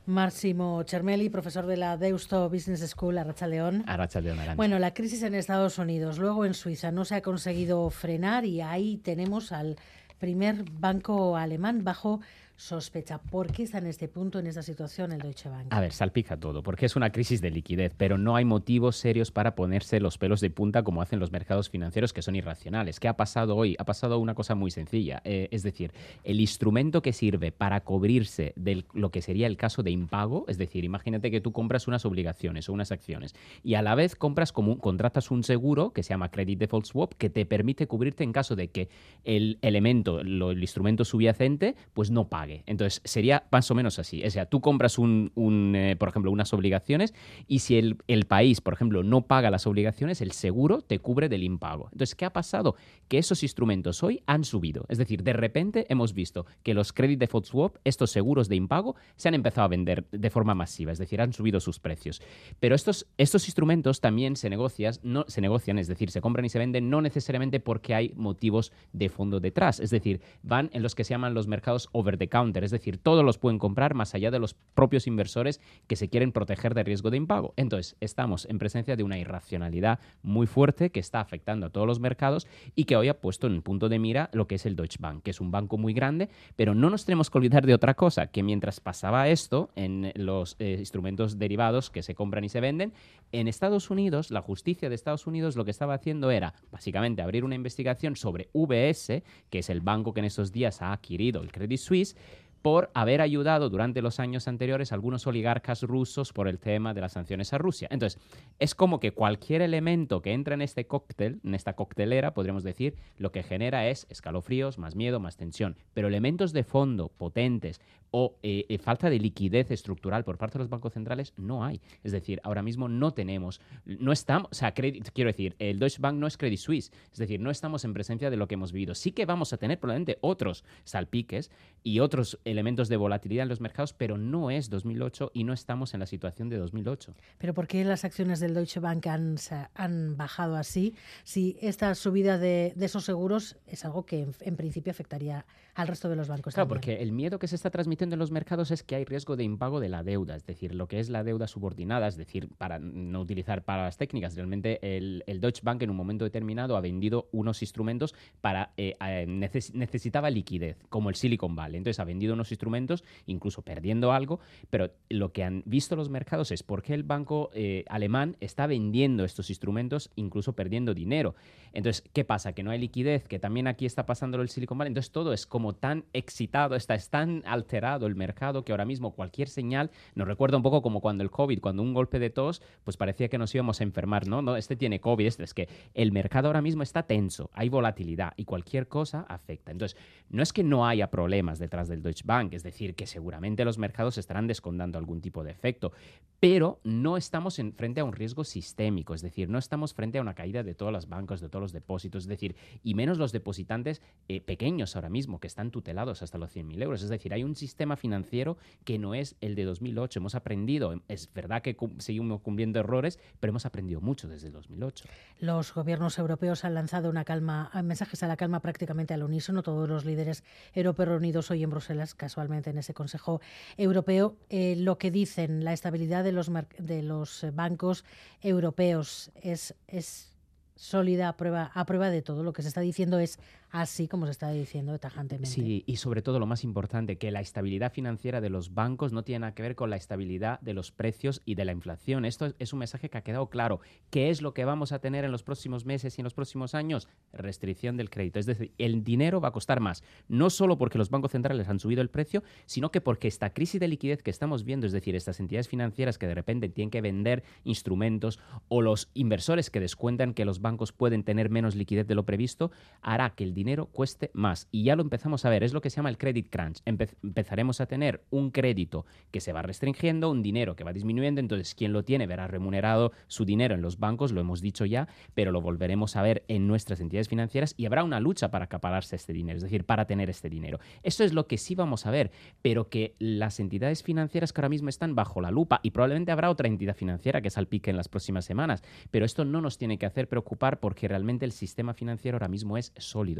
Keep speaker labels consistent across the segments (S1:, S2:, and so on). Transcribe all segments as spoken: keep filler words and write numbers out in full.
S1: Máximo Chermelli, profesor de la Deusto Business School, Arratsaldeon.
S2: Arratsaldeon, Arantxa.
S1: Bueno, la crisis en Estados Unidos, luego en Suiza, no se ha conseguido frenar y ahí tenemos al primer banco alemán bajo sospecha. ¿Por qué está en este punto, en esta situación, el Deutsche Bank?
S2: A ver, salpica todo, porque es una crisis de liquidez, pero no hay motivos serios para ponerse los pelos de punta como hacen los mercados financieros, que son irracionales. ¿Qué ha pasado hoy? Ha pasado una cosa muy sencilla. Eh, es decir, el instrumento que sirve para cubrirse de lo que sería el caso de impago, es decir, imagínate que tú compras unas obligaciones o unas acciones y a la vez compras como un, contratas un seguro que se llama Credit Default Swap, que te permite cubrirte en caso de que el elemento, lo, el instrumento subyacente, pues no pague. Entonces, sería más o menos así. O sea, tú compras, un, un eh, por ejemplo, unas obligaciones y si el, el país, por ejemplo, no paga las obligaciones, el seguro te cubre del impago. Entonces, ¿qué ha pasado? Que esos instrumentos hoy han subido. Es decir, de repente hemos visto que los Credit Default Swap, estos seguros de impago, se han empezado a vender de forma masiva. Es decir, han subido sus precios. Pero estos, estos instrumentos también se negocian, no, se negocian, es decir, se compran y se venden no necesariamente porque hay motivos de fondo detrás. Es decir, van en los que se llaman los mercados over the counter. Es decir, todos los pueden comprar más allá de los propios inversores que se quieren proteger de riesgo de impago. Entonces, estamos en presencia de una irracionalidad muy fuerte que está afectando a todos los mercados y que hoy ha puesto en punto de mira lo que es el Deutsche Bank, que es un banco muy grande, pero no nos tenemos que olvidar de otra cosa, que mientras pasaba esto en los eh, instrumentos derivados que se compran y se venden, en Estados Unidos, la justicia de Estados Unidos lo que estaba haciendo era, básicamente, abrir una investigación sobre U B S, que es el banco que en estos días ha adquirido el Credit Suisse, por haber ayudado durante los años anteriores a algunos oligarcas rusos por el tema de las sanciones a Rusia. Entonces, es como que cualquier elemento que entra en este cóctel, en esta coctelera, podríamos decir, lo que genera es escalofríos, más miedo, más tensión. Pero elementos de fondo potentes o eh, eh, falta de liquidez estructural por parte de los bancos centrales no hay. Es decir, ahora mismo no tenemos, no estamos, o sea, credit, quiero decir, el Deutsche Bank no es Credit Suisse, es decir, no estamos en presencia de lo que hemos vivido. Sí que vamos a tener probablemente otros salpiques y otros elementos de volatilidad en los mercados, pero no es dos mil ocho y no estamos en la situación de dos mil ocho.
S1: ¿Pero por qué las acciones del Deutsche Bank han, han bajado así? Si esta subida de, de esos seguros es algo que en, en principio afectaría al resto de los bancos.
S2: Claro,
S1: también.
S2: Porque el miedo que se está transmitiendo en los mercados es que hay riesgo de impago de la deuda, es decir, lo que es la deuda subordinada, es decir, para no utilizar palabras técnicas, realmente el, el Deutsche Bank en un momento determinado ha vendido unos instrumentos para, eh, eh, neces necesitaba liquidez, como el Silicon Valley, entonces ha vendido unos instrumentos, incluso perdiendo algo, pero lo que han visto los mercados es por qué el banco eh, alemán está vendiendo estos instrumentos, incluso perdiendo dinero. Entonces, ¿qué pasa? Que no hay liquidez, que también aquí está pasando el Silicon Valley, entonces todo es como tan excitado, está es tan alterado el mercado que ahora mismo cualquier señal nos recuerda un poco como cuando el COVID, cuando un golpe de tos, pues parecía que nos íbamos a enfermar, ¿no? No, este tiene COVID, este es que el mercado ahora mismo está tenso, hay volatilidad y cualquier cosa afecta. Entonces, no es que no haya problemas detrás del Deutsche Bank, es decir, que seguramente los mercados estarán descontando algún tipo de efecto, pero no estamos en, frente a un riesgo sistémico, es decir, no estamos frente a una caída de todos los bancos, de todos los depósitos, es decir, y menos los depositantes eh, pequeños ahora mismo, que están tutelados hasta los cien mil euros, es decir, hay un sistema financiero que no es el de dos mil ocho, hemos aprendido, es verdad que cum seguimos cumpliendo errores, pero hemos aprendido mucho desde el dos mil ocho.
S1: Los gobiernos europeos han lanzado una calma, mensajes a la calma prácticamente al unísono, todos los líderes europeos reunidos hoy en Bruselas, casualmente en ese Consejo Europeo, eh, lo que dicen, la estabilidad de los, de los bancos europeos es, es sólida a prueba, a prueba de todo. Lo que se está diciendo es así como se está diciendo tajantemente.
S2: Sí, y sobre todo lo más importante, que la estabilidad financiera de los bancos no tiene nada que ver con la estabilidad de los precios y de la inflación. Esto es un mensaje que ha quedado claro. ¿Qué es lo que vamos a tener en los próximos meses y en los próximos años? Restricción del crédito. Es decir, el dinero va a costar más, no solo porque los bancos centrales han subido el precio, sino que porque esta crisis de liquidez que estamos viendo, es decir, estas entidades financieras que de repente tienen que vender instrumentos o los inversores que descuentan que los bancos pueden tener menos liquidez de lo previsto, hará que el dinero cueste más. Y ya lo empezamos a ver, es lo que se llama el credit crunch. Empe empezaremos a tener un crédito que se va restringiendo, un dinero que va disminuyendo, entonces quien lo tiene verá remunerado su dinero en los bancos, lo hemos dicho ya, pero lo volveremos a ver en nuestras entidades financieras y habrá una lucha para acapararse este dinero, es decir, para tener este dinero. Eso es lo que sí vamos a ver, pero que las entidades financieras que ahora mismo están bajo la lupa, y probablemente habrá otra entidad financiera que salpique en las próximas semanas, pero esto no nos tiene que hacer preocupar porque realmente el sistema financiero ahora mismo es sólido.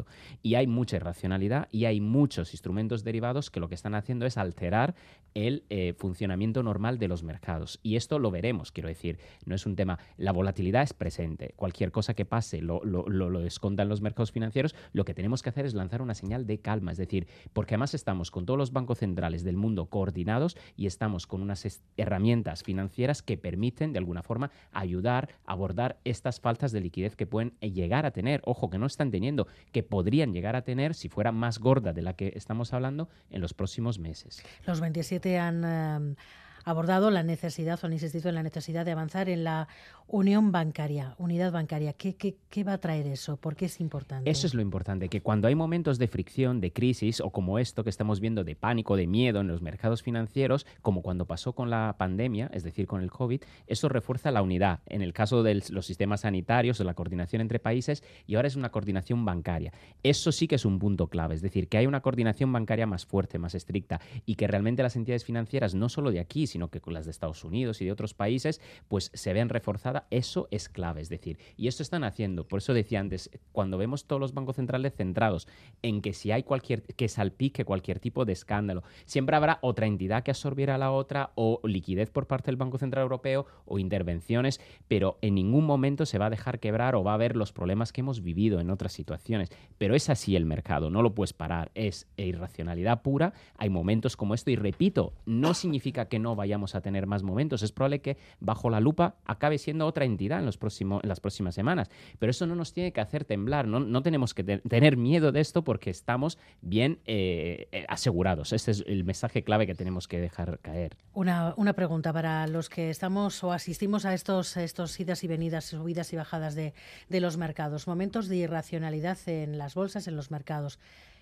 S2: Y hay mucha irracionalidad y hay muchos instrumentos derivados que lo que están haciendo es alterar el eh, funcionamiento normal de los mercados. Y esto lo veremos, quiero decir, no es un tema... La volatilidad es presente. Cualquier cosa que pase lo, lo, lo, lo descontan los mercados financieros. Lo que tenemos que hacer es lanzar una señal de calma, es decir, porque además estamos con todos los bancos centrales del mundo coordinados y estamos con unas herramientas financieras que permiten, de alguna forma, ayudar a abordar estas faltas de liquidez que pueden llegar a tener, ojo, que no están teniendo, que podrían llegar a tener si fuera más gorda de la que estamos hablando en los próximos meses.
S1: Los veintisiete han eh, abordado la necesidad o han insistido en la necesidad de avanzar en la unión bancaria, unidad bancaria. ¿Qué, qué, qué va a traer eso? ¿Por qué es importante?
S2: Eso es lo importante, que cuando hay momentos de fricción, de crisis, o como esto que estamos viendo de pánico, de miedo en los mercados financieros, como cuando pasó con la pandemia, es decir, con el COVID, eso refuerza la unidad. En el caso de los sistemas sanitarios, de la coordinación entre países, y ahora es una coordinación bancaria. Eso sí que es un punto clave, es decir, que hay una coordinación bancaria más fuerte, más estricta, y que realmente las entidades financieras, no solo de aquí, sino que con las de Estados Unidos y de otros países, pues se vean reforzadas. Eso es clave, es decir, y esto están haciendo. Por eso decía antes, cuando vemos todos los bancos centrales centrados en que si hay cualquier, que salpique cualquier tipo de escándalo, siempre habrá otra entidad que absorbiera a la otra, o liquidez por parte del Banco Central Europeo, o intervenciones, pero en ningún momento se va a dejar quebrar o va a haber los problemas que hemos vivido en otras situaciones. Pero es así el mercado, no lo puedes parar, es irracionalidad pura. Hay momentos como esto, y repito, no significa que no vayamos a tener más momentos, es probable que bajo la lupa acabe siendo otra entidad en, los próximos, en las próximas semanas, pero eso no nos tiene que hacer temblar, no, no tenemos que te- tener miedo de esto porque estamos bien eh, eh, asegurados. Este es el mensaje clave que tenemos que dejar caer.
S1: Una, una pregunta para los que estamos o asistimos a estos, estos idas y venidas, subidas y bajadas de, de los mercados, momentos de irracionalidad en las bolsas, en los mercados.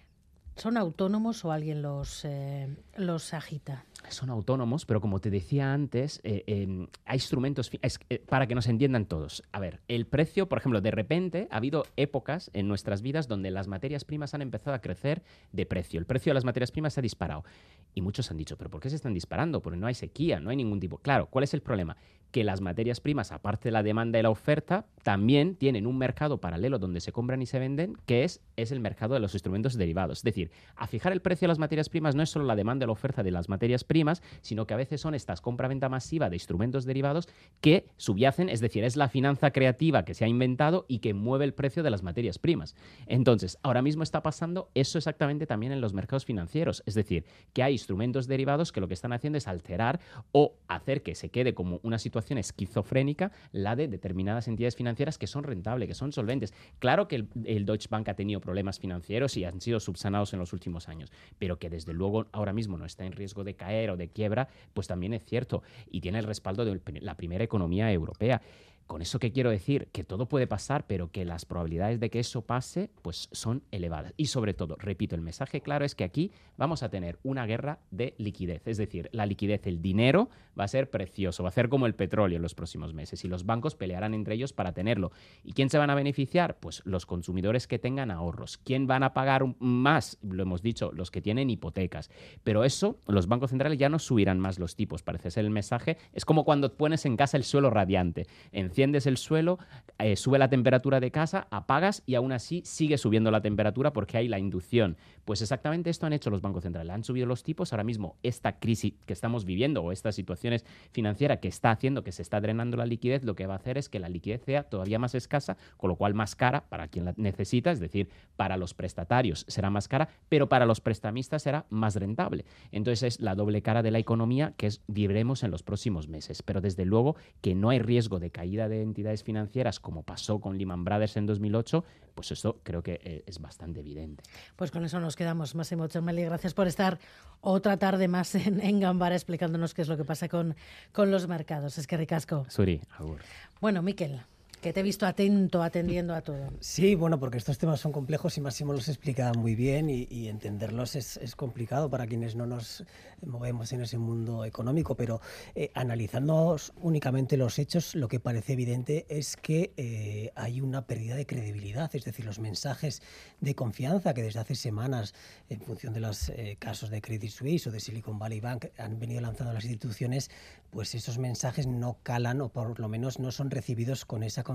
S1: ¿Son autónomos o alguien los, eh, los agita?
S2: Son autónomos, pero como te decía antes, eh, eh, hay instrumentos fi- es, eh, para que nos entiendan todos. A ver, el precio, por ejemplo, de repente ha habido épocas en nuestras vidas donde las materias primas han empezado a crecer de precio. El precio de las materias primas se ha disparado. Y muchos han dicho, ¿pero por qué se están disparando? Porque no hay sequía, no hay ningún tipo. Claro, ¿cuál es el problema? Que las materias primas, aparte de la demanda y la oferta, también tienen un mercado paralelo donde se compran y se venden, que es, es el mercado de los instrumentos derivados. Es decir, a fijar el precio de las materias primas no es solo la demanda y la oferta de las materias primas, sino que a veces son estas compra-venta masiva de instrumentos derivados que subyacen, es decir, es la finanza creativa que se ha inventado y que mueve el precio de las materias primas. Entonces, ahora mismo está pasando eso exactamente también en los mercados financieros, es decir, que hay instrumentos derivados que lo que están haciendo es alterar o hacer que se quede como una situación esquizofrénica la de determinadas entidades financieras que son rentables, que son solventes. Claro que el, el Deutsche Bank ha tenido problemas financieros y han sido subsanados en los últimos años, pero que desde luego ahora mismo no está en riesgo de caer o de quiebra, pues también es cierto, y tiene el respaldo de la primera economía europea. ¿Con eso qué quiero decir? Que todo puede pasar, pero que las probabilidades de que eso pase pues son elevadas. Y sobre todo, repito, el mensaje claro es que aquí vamos a tener una guerra de liquidez. Es decir, la liquidez, el dinero va a ser precioso, va a ser como el petróleo en los próximos meses y los bancos pelearán entre ellos para tenerlo. ¿Y quién se van a beneficiar? Pues los consumidores que tengan ahorros. ¿Quién van a pagar más? Lo hemos dicho, los que tienen hipotecas. Pero eso, los bancos centrales ya no subirán más los tipos, parece ser el mensaje. Es como cuando pones en casa el suelo radiante. En Enciendes el suelo, eh, sube la temperatura de casa, apagas y aún así sigue subiendo la temperatura porque hay la inducción. Pues exactamente esto han hecho los bancos centrales. Han subido los tipos. Ahora mismo esta crisis que estamos viviendo o estas situaciones financieras que está haciendo que se está drenando la liquidez, lo que va a hacer es que la liquidez sea todavía más escasa, con lo cual más cara para quien la necesita, es decir, para los prestatarios será más cara, pero para los prestamistas será más rentable. Entonces es la doble cara de la economía que es, viviremos en los próximos meses. Pero desde luego que no hay riesgo de caída de entidades financieras como pasó con Lehman Brothers en dos mil ocho, pues eso creo que eh, es bastante evidente.
S1: Pues con eso nos quedamos. Máximo Chermelli, gracias por estar otra tarde más en, en Gambara explicándonos qué es lo que pasa con, con los mercados. Es que ricasco.
S2: Suri, agur.
S1: Bueno, Miquel, que te he visto atento, atendiendo a todo.
S3: Sí, bueno, porque estos temas son complejos y Máximo los explica muy bien y, y entenderlos es, es complicado para quienes no nos movemos en ese mundo económico, pero eh, analizando únicamente los hechos, lo que parece evidente es que eh, hay una pérdida de credibilidad, es decir, los mensajes de confianza que desde hace semanas, en función de los eh, casos de Credit Suisse o de Silicon Valley Bank, han venido lanzando las instituciones, pues esos mensajes no calan o por lo menos no son recibidos con esa confianza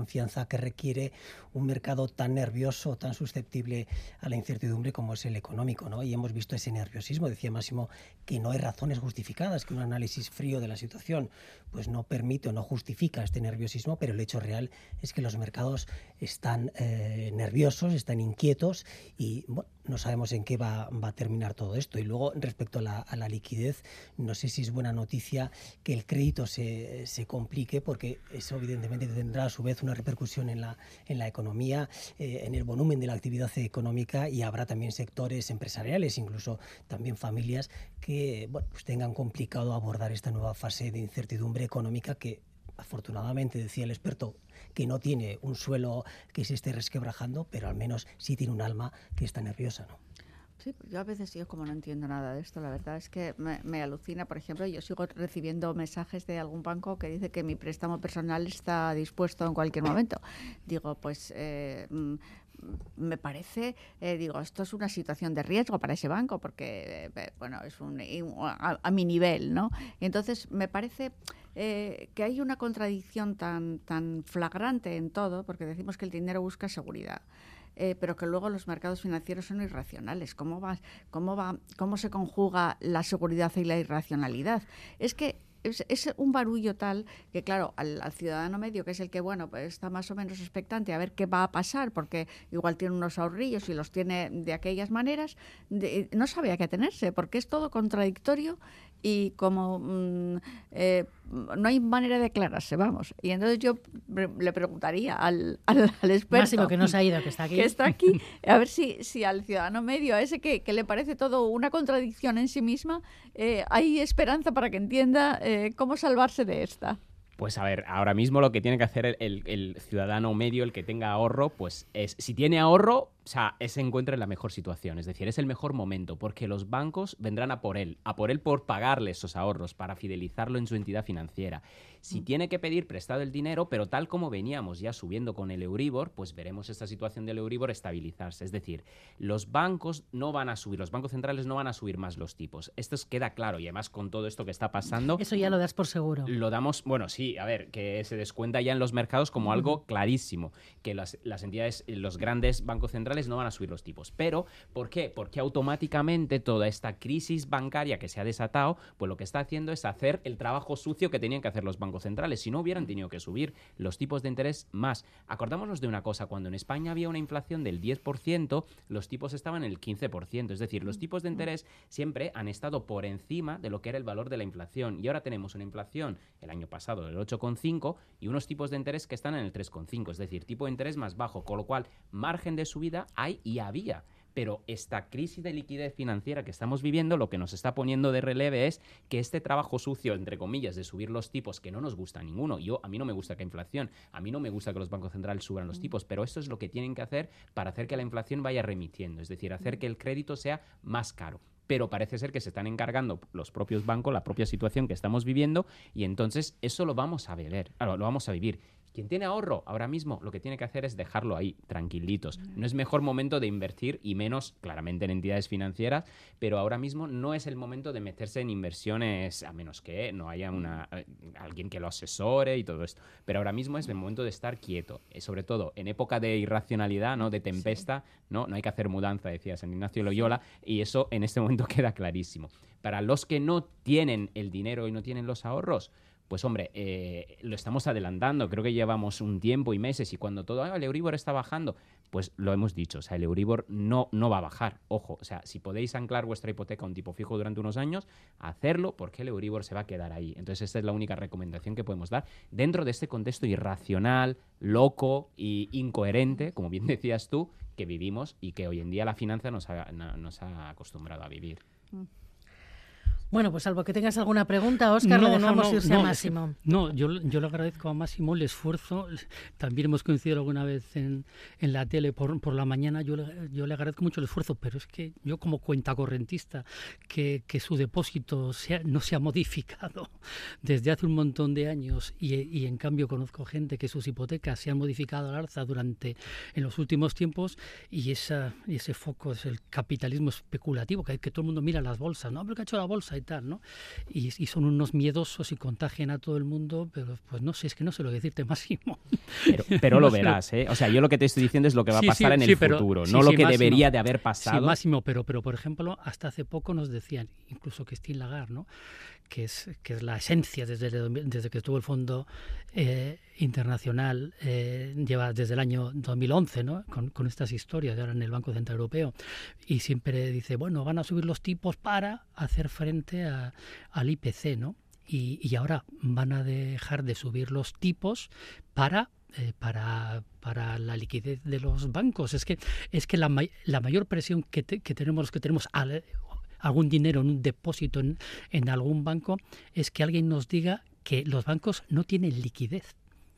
S3: confianza que requiere un mercado tan nervioso, tan susceptible a la incertidumbre como es el económico, ¿no? Y hemos visto ese nerviosismo. Decía Máximo que no hay razones justificadas, que un análisis frío de la situación pues no permite o no justifica este nerviosismo, pero el hecho real es que los mercados están eh, nerviosos, están inquietos y bueno, no sabemos en qué va, va a terminar todo esto. Y luego, respecto a la, a la liquidez, no sé si es buena noticia que el crédito se, se complique, porque eso evidentemente tendrá a su vez una repercusión en la, en la economía, eh, en el volumen de la actividad económica, y habrá también sectores empresariales, incluso también familias, que bueno, pues tengan complicado abordar esta nueva fase de incertidumbre económica que, afortunadamente, decía el experto, que no tiene un suelo que se esté resquebrajando, pero al menos sí tiene un alma que está nerviosa, ¿no?
S4: Sí, yo a veces yo como no entiendo nada de esto, la verdad es que me, me alucina. Por ejemplo, yo sigo recibiendo mensajes de algún banco que dice que mi préstamo personal está dispuesto en cualquier momento. Digo, pues eh, me parece, eh, digo, esto es una situación de riesgo para ese banco porque, eh, bueno, es un, a, a mi nivel, ¿no? Y entonces me parece eh, que hay una contradicción tan, tan flagrante en todo, porque decimos que el dinero busca seguridad. Eh, pero que luego los mercados financieros son irracionales. ¿Cómo va, cómo va, cómo se conjuga la seguridad y la irracionalidad? Es que es, es un barullo tal que, claro, al, al ciudadano medio, que es el que, bueno, pues está más o menos expectante a ver qué va a pasar, porque igual tiene unos ahorrillos y los tiene de aquellas maneras, de, no sabe a qué atenerse, porque es todo contradictorio y como mmm, eh, no hay manera de aclararse, vamos. Y entonces yo le preguntaría al, al, al experto...
S1: Máximo, que no se ha ido, que está aquí.
S4: Que está aquí, a ver si, si al ciudadano medio, a ese que, que le parece todo una contradicción en sí misma, eh, hay esperanza para que entienda eh, cómo salvarse de esta.
S2: Pues a ver, ahora mismo lo que tiene que hacer el, el, el ciudadano medio, el que tenga ahorro, pues es, si tiene ahorro, o sea, se encuentra en la mejor situación. Es decir, es el mejor momento, porque los bancos vendrán a por él, a por él por pagarle esos ahorros, para fidelizarlo en su entidad financiera. Si mm. tiene que pedir prestado el dinero, pero tal como veníamos ya subiendo con el Euribor, pues veremos esta situación del Euribor estabilizarse. Es decir, los bancos no van a subir, los bancos centrales no van a subir más los tipos. Esto queda claro, y además con todo esto que está pasando...
S1: Eso ya lo das por seguro.
S2: Lo damos, bueno, sí, a ver, que se descuenta ya en los mercados como algo clarísimo, que las, las entidades, los grandes bancos centrales no van a subir los tipos. Pero, ¿por qué? Porque automáticamente toda esta crisis bancaria que se ha desatado, pues lo que está haciendo es hacer el trabajo sucio que tenían que hacer los bancos centrales. Si no, hubieran tenido que subir los tipos de interés más. Acordémonos de una cosa, cuando en España había una inflación del diez por ciento, los tipos estaban en el quince por ciento. Es decir, los tipos de interés siempre han estado por encima de lo que era el valor de la inflación. Y ahora tenemos una inflación el año pasado del ocho coma cinco y unos tipos de interés que están en el tres coma cinco. Es decir, tipo de interés más bajo, con lo cual margen de subida hay y había. Pero esta crisis de liquidez financiera que estamos viviendo, lo que nos está poniendo de relieve es que este trabajo sucio, entre comillas, de subir los tipos, que no nos gusta a ninguno. Yo, a mí no me gusta que inflación, a mí no me gusta que los bancos centrales suban los tipos, pero esto es lo que tienen que hacer para hacer que la inflación vaya remitiendo, es decir, hacer que el crédito sea más caro. Pero parece ser que se están encargando los propios bancos, la propia situación que estamos viviendo, y entonces eso lo vamos a beber, lo vamos a vivir. Quien tiene ahorro ahora mismo lo que tiene que hacer es dejarlo ahí, tranquilitos. No es mejor momento de invertir, y menos claramente en entidades financieras, pero ahora mismo no es el momento de meterse en inversiones, a menos que no haya una, alguien que lo asesore y todo esto. Pero ahora mismo es el momento de estar quieto, sobre todo en época de irracionalidad, ¿no? De tempesta, sí. ¿no? No hay que hacer mudanza, decía San Ignacio Loyola, y eso en este momento queda clarísimo. Para los que no tienen el dinero y no tienen los ahorros, pues hombre, eh, lo estamos adelantando, creo que llevamos un tiempo y meses, y cuando todo ah, el Euribor está bajando, pues lo hemos dicho, o sea, el Euribor no, no va a bajar, ojo, o sea, si podéis anclar vuestra hipoteca a un tipo fijo durante unos años, hacerlo, porque el Euribor se va a quedar ahí. Entonces esta es la única recomendación que podemos dar dentro de este contexto irracional, loco e incoherente, como bien decías tú, que vivimos y que hoy en día la finanza nos ha, nos ha acostumbrado a vivir. Mm.
S1: Bueno, pues salvo que tengas alguna pregunta, Óscar, no, le dejamos no, no, irse
S5: no,
S1: a Máximo.
S5: No, yo, yo le agradezco a Máximo el esfuerzo. También hemos coincidido alguna vez en, en la tele por, por la mañana. Yo le, yo le agradezco mucho el esfuerzo, pero es que yo como cuentacorrentista, que, que su depósito sea, no se ha modificado desde hace un montón de años, y, y en cambio conozco gente que sus hipotecas se han modificado al alza durante en los últimos tiempos, y, esa, y ese foco es el capitalismo especulativo, que, que todo el mundo mira las bolsas, ¿no? Pero ¿qué ha hecho la bolsa? y tal, ¿no? Y, y son unos miedosos y contagian a todo el mundo, pero pues no sé, es que no sé lo que decirte, Máximo.
S2: Pero, pero
S5: no
S2: lo
S5: sé.
S2: verás, ¿eh? O sea, yo lo que te estoy diciendo es lo que va
S5: Sí,
S2: a pasar
S5: sí,
S2: en
S5: sí,
S2: el
S5: pero-
S2: futuro,
S5: sí,
S2: no
S5: sí,
S2: lo que
S5: Máximo.
S2: debería de haber
S5: Sí,
S2: pasado.
S5: Máximo, pero, pero por ejemplo, hasta hace poco nos decían, incluso Christine Lagarde, ¿no? que es, que es la esencia desde, el- desde que estuvo el Fondo eh, Internacional, eh, lleva desde el año dos mil once, ¿no? con, con estas historias, ahora en el Banco Central Europeo, y siempre dice, bueno, van a subir los tipos para hacer frente a, al I P C, ¿no? Y, y ahora van a dejar de subir los tipos para eh, para, para la liquidez de los bancos. Es que es que la, ma- la mayor presión que, te- que tenemos los que tenemos al, algún dinero en un depósito en, en algún banco es que alguien nos diga que los bancos no tienen liquidez.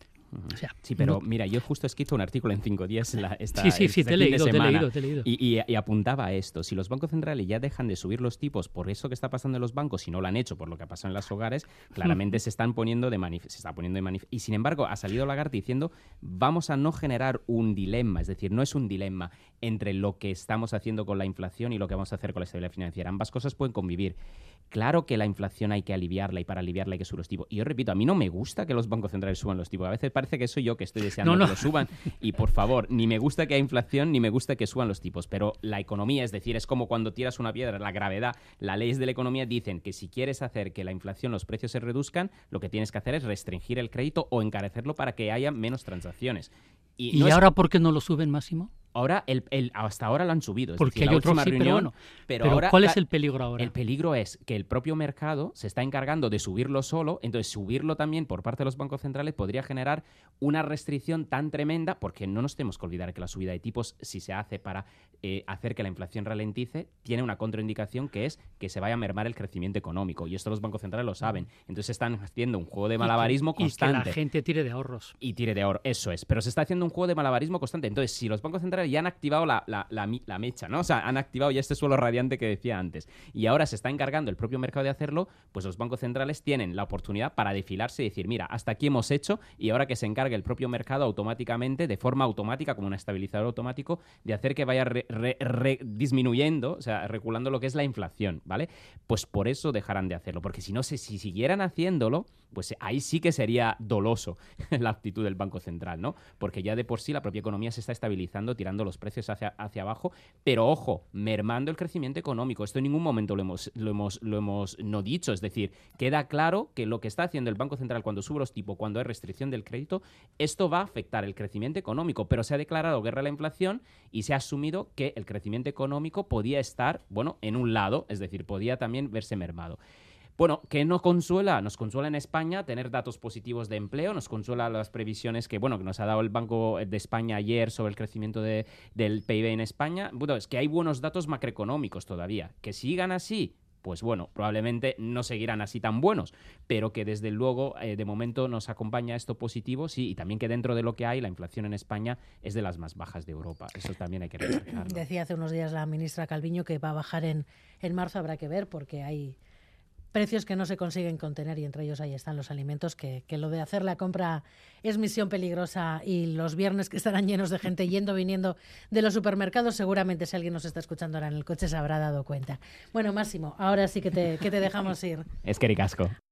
S5: O sea,
S2: Sí, pero
S5: no-
S2: mira, yo justo he escrito un artículo en cinco días la, esta,
S5: Sí, sí, sí,
S2: este
S5: te he
S2: fin de
S5: leído, te he
S2: semana,
S5: leído, te he leído.
S2: Y, y- y apuntaba a esto. Si los bancos centrales ya dejan de subir los tipos por eso que está pasando en los bancos y no lo han hecho por lo que ha pasado en los hogares, claramente se están poniendo de manif- se está poniendo de manif- Y sin embargo, ha salido Lagarde diciendo vamos a no generar un dilema, es decir, no es un dilema entre lo que estamos haciendo con la inflación y lo que vamos a hacer con la estabilidad financiera. Ambas cosas pueden convivir. Claro que la inflación hay que aliviarla y para aliviarla hay que subir los tipos. Y yo repito, a mí no me gusta que los bancos centrales suban los tipos. A veces parece que soy yo que estoy deseando
S5: No, no.
S2: que los suban. Y por favor, ni me gusta que haya inflación ni me gusta que suban los tipos. Pero la economía, es decir, es como cuando tiras una piedra, la gravedad, las leyes de la economía dicen que si quieres hacer que la inflación, los precios se reduzcan, lo que tienes que hacer es restringir el crédito o encarecerlo para que haya menos transacciones.
S5: ¿Y
S2: no es-
S5: ahora por qué no lo suben, Máximo?
S2: ahora el, el- hasta ahora lo han subido. Es
S5: Porque
S2: decir,
S5: hay
S2: la
S5: otro
S2: última
S5: sí, pero
S2: reunión,
S5: bueno.
S2: pero
S5: Pero
S2: ahora
S5: ¿cuál
S2: la-
S5: es el peligro ahora?
S2: El peligro es que el propio mercado se está encargando de subirlo solo, entonces subirlo también por parte de los bancos centrales podría generar una restricción tan tremenda, porque no nos tenemos que olvidar que la subida de tipos, si se hace para eh, hacer que la inflación ralentice, tiene una contraindicación que es que se vaya a mermar el crecimiento económico. Y esto los bancos centrales lo saben. Entonces están haciendo un juego de
S5: Y que-
S2: malabarismo
S5: y que
S2: constante.
S5: la gente tire de ahorros.
S2: Y tire de ahorro, eso es. Pero se está haciendo un juego de malabarismo constante. Entonces, si los bancos centrales ya han activado la, la, la, mi- la mecha, ¿no? O sea, han activado ya este suelo radiante que decía antes. Y ahora se está encargando el propio mercado de hacerlo, pues los bancos centrales tienen la oportunidad para defilarse y decir, mira, hasta aquí hemos hecho y ahora que se encargue el propio mercado automáticamente, de forma automática, como un estabilizador automático, de hacer que vaya re- re- re- disminuyendo, o sea, reculando lo que es la inflación, ¿vale? Pues por eso dejarán de hacerlo. Porque si no, se- si siguieran haciéndolo, pues ahí sí que sería doloso la actitud del Banco Central, ¿no? Porque ya de por sí la propia economía se está estabilizando, tirando los precios hacia, hacia abajo, pero ojo, mermando el crecimiento económico. Esto en ningún momento lo hemos, lo hemos, lo hemos no dicho, es decir, queda claro que lo que está haciendo el Banco Central cuando sube los tipos, cuando hay restricción del crédito, esto va a afectar el crecimiento económico, pero se ha declarado guerra a la inflación y se ha asumido que el crecimiento económico podía estar, bueno, en un lado, es decir, podía también verse mermado. Bueno, ¿qué nos consuela? Nos consuela en España tener datos positivos de empleo, nos consuela las previsiones que, bueno, que nos ha dado el Banco de España ayer sobre el crecimiento de, del P I B en España. Bueno, es que hay buenos datos macroeconómicos todavía. Que sigan así, pues bueno, probablemente no seguirán así tan buenos, pero que desde luego eh, de momento nos acompaña esto positivo, sí, y también que dentro de lo que hay, la inflación en España es de las más bajas de Europa. Eso también hay que remarcarlo.
S1: Decía hace unos días la ministra Calviño que va a bajar en, en marzo, habrá que ver, porque hay precios que no se consiguen contener y entre ellos ahí están los alimentos, que, que lo de hacer la compra es misión peligrosa y los viernes que estarán llenos de gente yendo, viniendo de los supermercados, seguramente si alguien nos está escuchando ahora en el coche se habrá dado cuenta. Bueno, Máximo, ahora sí que te, que te dejamos ir.
S2: Es que ricasco.